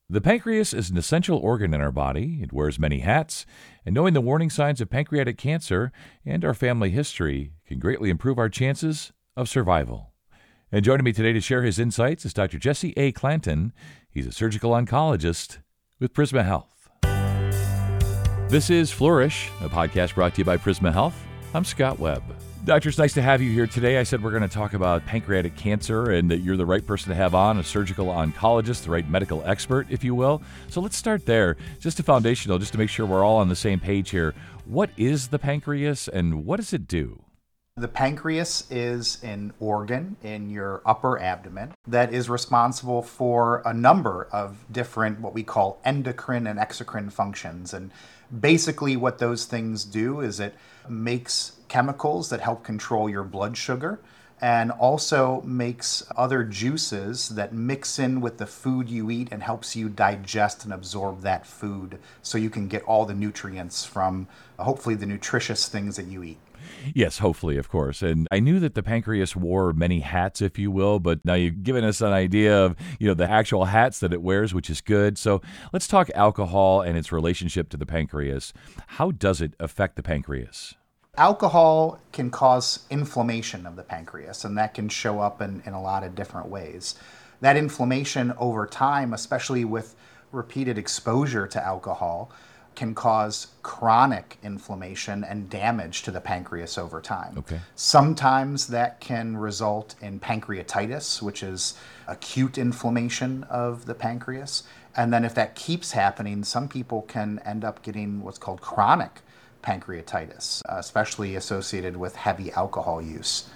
The pancreas is an essential organ in our body. It wears many hats, and knowing the warning signs of pancreatic cancer and our family history can greatly improve our chances of survival. And joining me today to share his insights is Dr. Jesse A. Clanton. He's a surgical oncologist with Prisma Health. This is Flourish, a podcast brought to you by Prisma Health. I'm Scott Webb. Doctor, it's nice to have you here today. I said we're going to talk about pancreatic cancer and that you're the right person to have on, a surgical oncologist, the right medical expert, if you will. So let's start there. Just a foundational, just to make sure we're all on the same page here. What is the pancreas and what does it do? The pancreas is an organ in your upper abdomen that is responsible for a number of different, what we call endocrine and exocrine functions. And basically what those things do is it makes chemicals that help control your blood sugar and also makes other juices that mix in with the food you eat and helps you digest and absorb that food so you can get all the nutrients from hopefully the nutritious things that you eat. Yes, hopefully, of course. And I knew that the pancreas wore many hats, if you will, but now you've given us an idea of, the actual hats that it wears, which is good. So let's talk alcohol and its relationship to the pancreas. How does it affect the pancreas? Alcohol can cause inflammation of the pancreas, and that can show up in a lot of different ways. That inflammation over time, especially with repeated exposure to alcohol, can cause chronic inflammation and damage to the pancreas over time. Okay. Sometimes that can result in pancreatitis, which is acute inflammation of the pancreas. And then if that keeps happening, some people can end up getting what's called chronic pancreatitis, especially associated with heavy alcohol use.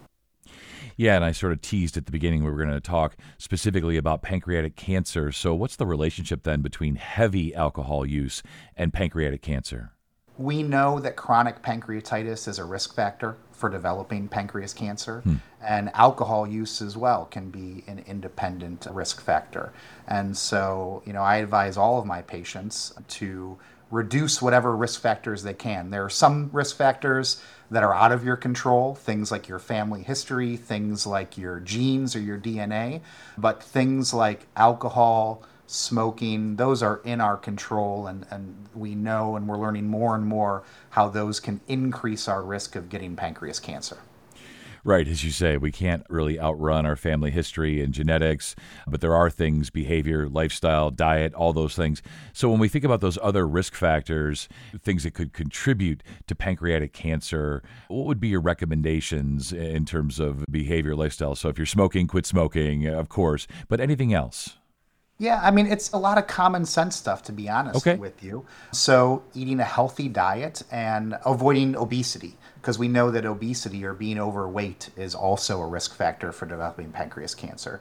Yeah, and I sort of teased at the beginning we were going to talk specifically about pancreatic cancer. So what's the relationship then between heavy alcohol use and pancreatic cancer? We know that chronic pancreatitis is a risk factor for developing pancreas cancer, and alcohol use as well can be an independent risk factor. And so, I advise all of my patients to reduce whatever risk factors they can. There are some risk factors that are out of your control, things like your family history, things like your genes or your DNA, but things like alcohol, smoking, those are in our control, and we know and we're learning more and more how those can increase our risk of getting pancreas cancer. Right, as you say, we can't really outrun our family history and genetics, but there are things, behavior, lifestyle, diet, all those things. So when we think about those other risk factors, things that could contribute to pancreatic cancer, what would be your recommendations in terms of behavior, lifestyle? So if you're smoking, quit smoking, of course, but anything else? Yeah, it's a lot of common sense stuff, to be honest with you. So eating a healthy diet and avoiding obesity, because we know that obesity or being overweight is also a risk factor for developing pancreas cancer.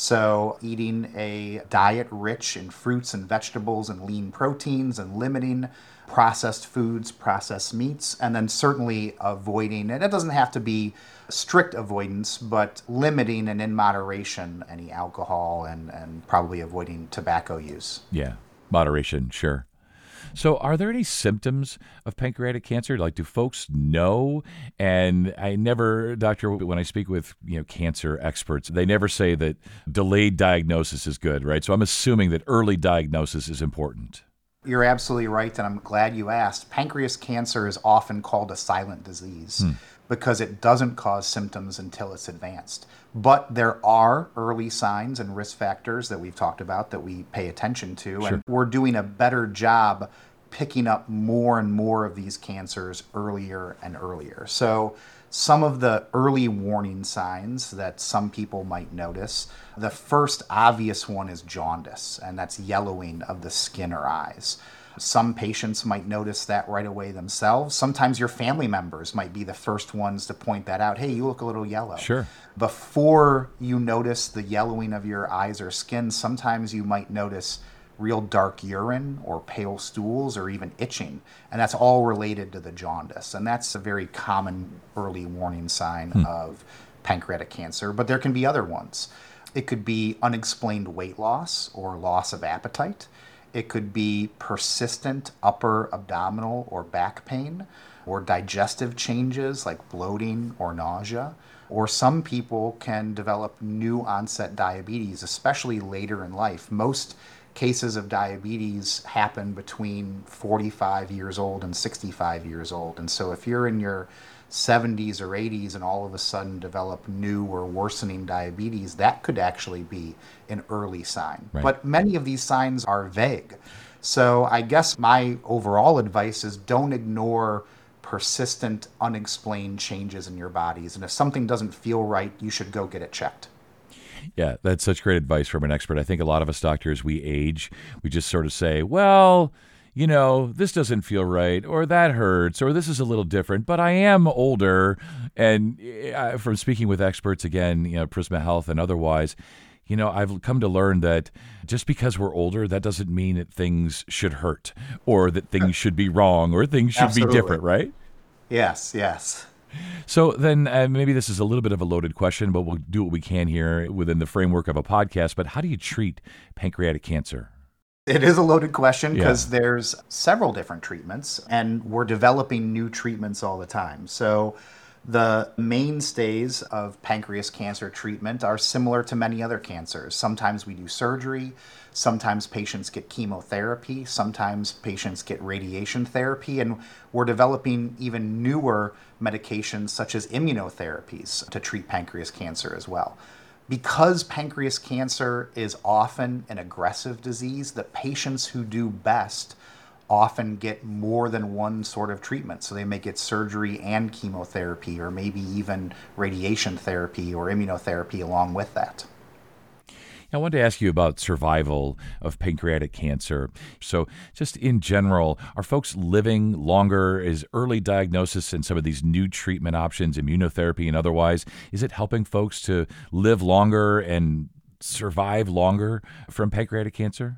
So eating a diet rich in fruits and vegetables and lean proteins and limiting processed foods, processed meats, and then certainly avoiding, and it doesn't have to be strict avoidance, but limiting and in moderation any alcohol and probably avoiding tobacco use. Yeah, moderation, sure. So are there any symptoms of pancreatic cancer? Like, do folks know? And I never, doctor, when I speak with, cancer experts, they never say that delayed diagnosis is good, right? So I'm assuming that early diagnosis is important. You're absolutely right, and I'm glad you asked. Pancreas cancer is often called a silent disease because it doesn't cause symptoms until it's advanced. But there are early signs and risk factors that we've talked about that we pay attention to, Sure. and we're doing a better job picking up more and more of these cancers earlier and earlier. So some of the early warning signs that some people might notice, the first obvious one is jaundice, and that's yellowing of the skin or eyes. Some patients might notice that right away themselves. Sometimes your family members might be the first ones to point that out. Hey, you look a little yellow. Sure. Before you notice the yellowing of your eyes or skin, sometimes you might notice real dark urine or pale stools or even itching. And that's all related to the jaundice. And that's a very common early warning sign of pancreatic cancer. But there can be other ones. It could be unexplained weight loss or loss of appetite. It could be persistent upper abdominal or back pain, or digestive changes like bloating or nausea. Or some people can develop new onset diabetes, especially later in life. Most cases of diabetes happen between 45 years old and 65 years old. And so if you're in your 70s or 80s and all of a sudden develop new or worsening diabetes, that could actually be an early sign. Right. But many of these signs are vague. So I guess my overall advice is don't ignore persistent, unexplained changes in your bodies. And if something doesn't feel right, you should go get it checked. Yeah, that's such great advice from an expert. I think a lot of us doctors, we age, we just sort of say, well, this doesn't feel right, or that hurts, or this is a little different, but I am older. And from speaking with experts, again, Prisma Health and otherwise, I've come to learn that just because we're older, that doesn't mean that things should hurt, or that things should be wrong, or things should Absolutely. be different, right? Yes. So then maybe this is a little bit of a loaded question, but we'll do what we can here within the framework of a podcast. But how do you treat pancreatic cancer? It is a loaded question because there's several different treatments, and we're developing new treatments all the time. So the mainstays of pancreas cancer treatment are similar to many other cancers. Sometimes we do surgery, sometimes patients get chemotherapy, sometimes patients get radiation therapy, and we're developing even newer medications such as immunotherapies to treat pancreas cancer as well. Because pancreas cancer is often an aggressive disease, the patients who do best often get more than one sort of treatment. So they may get surgery and chemotherapy, or maybe even radiation therapy or immunotherapy along with that. I wanted to ask you about survival of pancreatic cancer. So just in general, are folks living longer? Is early diagnosis and some of these new treatment options, immunotherapy and otherwise, is it helping folks to live longer and survive longer from pancreatic cancer?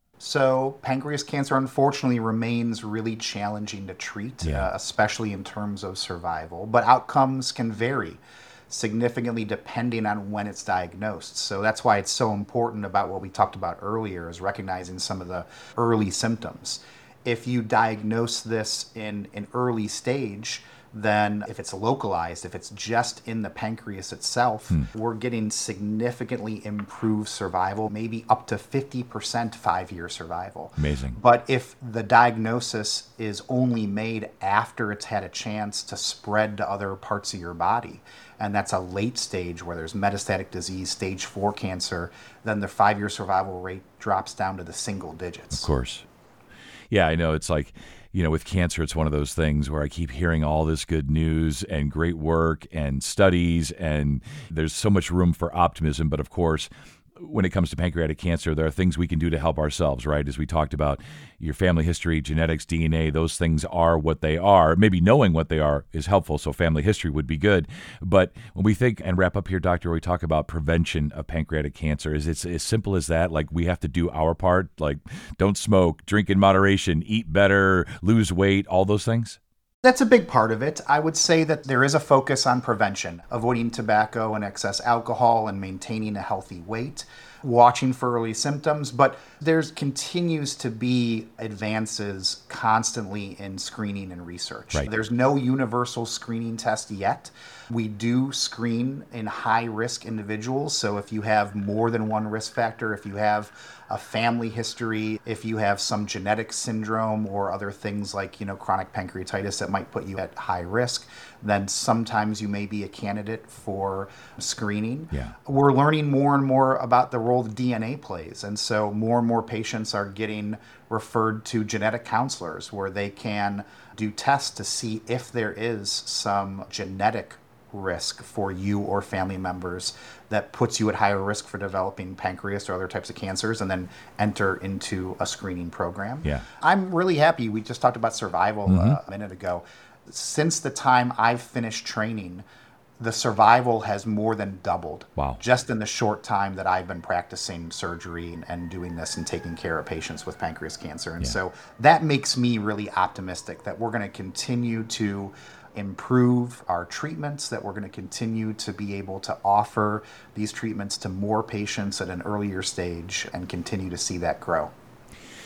So pancreas cancer, unfortunately, remains really challenging to treat, especially in terms of survival. But outcomes can vary significantly depending on when it's diagnosed. So that's why it's so important about what we talked about earlier, is recognizing some of the early symptoms. If you diagnose this in an early stage, then if it's localized, if it's just in the pancreas itself, we're getting significantly improved survival, maybe up to 50% 5-year survival. Amazing. But if the diagnosis is only made after it's had a chance to spread to other parts of your body, and that's a late stage where there's metastatic disease, stage 4 cancer, then the 5-year survival rate drops down to the single digits. Of course. Yeah, I know. It's like, with cancer, it's one of those things where I keep hearing all this good news and great work and studies, and there's so much room for optimism. But of course, when it comes to pancreatic cancer, there are things we can do to help ourselves, right? As we talked about, your family history, genetics, DNA, those things are what they are. Maybe knowing what they are is helpful, so family history would be good. But when we think, and wrap up here, doctor, we talk about prevention of pancreatic cancer, is it as simple as that? Like, we have to do our part, like don't smoke, drink in moderation, eat better, lose weight, all those things? That's a big part of it. I would say that there is a focus on prevention, avoiding tobacco and excess alcohol and maintaining a healthy weight, watching for early symptoms, but there continues to be advances constantly in screening and research. Right. There's no universal screening test yet. We do screen in high-risk individuals, so if you have more than one risk factor, if you have a family history, if you have some genetic syndrome or other things like, chronic pancreatitis that might put you at high risk, then sometimes you may be a candidate for screening. Yeah. We're learning more and more about the role that DNA plays. And so more and more patients are getting referred to genetic counselors where they can do tests to see if there is some genetic risk for you or family members that puts you at higher risk for developing pancreas or other types of cancers, and then enter into a screening program. Yeah. I'm really happy. We just talked about survival a minute ago. Since the time I've finished training, the survival has more than doubled. Wow. Just in the short time that I've been practicing surgery and doing this and taking care of patients with pancreas cancer. And so that makes me really optimistic that we're going to continue to improve our treatments, that we're going to continue to be able to offer these treatments to more patients at an earlier stage and continue to see that grow.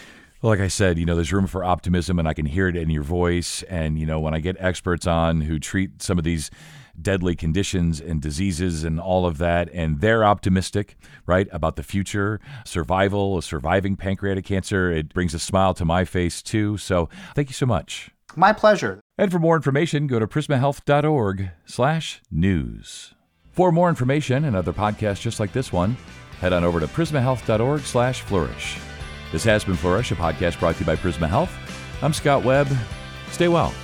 Well, like I said, there's room for optimism, and I can hear it in your voice. And, when I get experts on who treat some of these deadly conditions and diseases and all of that, and they're optimistic, right, about the future, surviving pancreatic cancer, it brings a smile to my face too. So thank you so much. My pleasure. And for more information, go to prismahealth.org/news. For more information and other podcasts just like this one, head on over to prismahealth.org/flourish. This has been Flourish, a podcast brought to you by Prisma Health. I'm Scott Webb. Stay well.